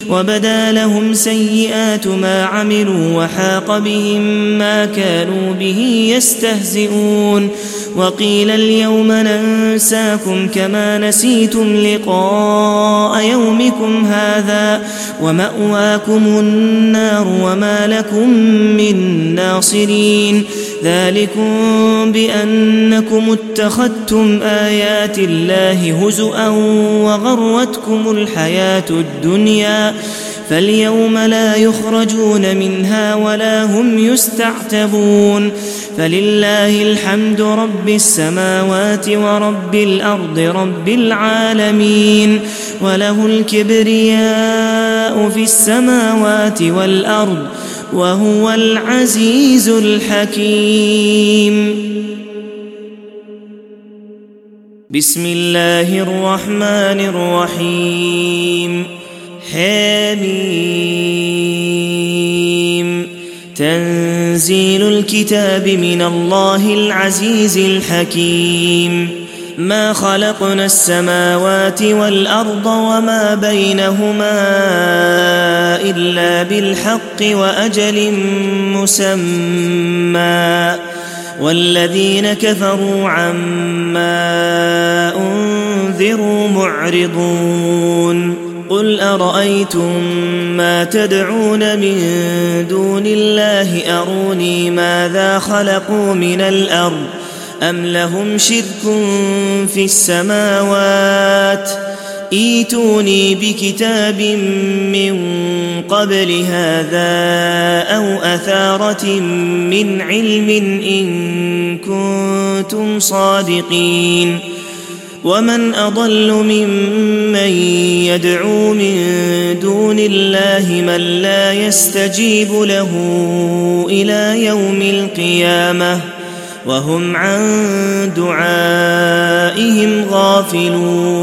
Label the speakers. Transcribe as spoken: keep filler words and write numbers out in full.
Speaker 1: وبدا لهم سيئات ما عملوا وحاق بهم ما كانوا به يستهزئون وقيل اليوم ننساكم كما نسيتم لقاء يومكم هذا ومأواكم النار وما لكم من ناصرين ذلكم بأنكم اتخذتم آيات الله هزؤا وغرتكم الحياة الدنيا فاليوم لا يخرجون منها ولا هم يستعتبون فلله الحمد رب السماوات ورب الأرض رب العالمين وله الكبرياء في السماوات والأرض وهو العزيز الحكيم. بسم الله الرحمن الرحيم. حميم. تنزيل الكتاب من الله العزيز الحكيم. ما خلقنا السماوات والأرض وما بينهما إلا بالحق وأجل مسمى والذين كفروا عما أنذروا معرضون قل أرأيتم ما تدعون من دون الله أروني ماذا خلقوا من الأرض أم لهم شرك في السماوات ائتوني بكتاب من قبل هذا أو أثارة من علم إن كنتم صادقين ومن أضل ممن يدعو من دون الله من لا يستجيب له إلى يوم القيامة وهم عن دعائهم غافلون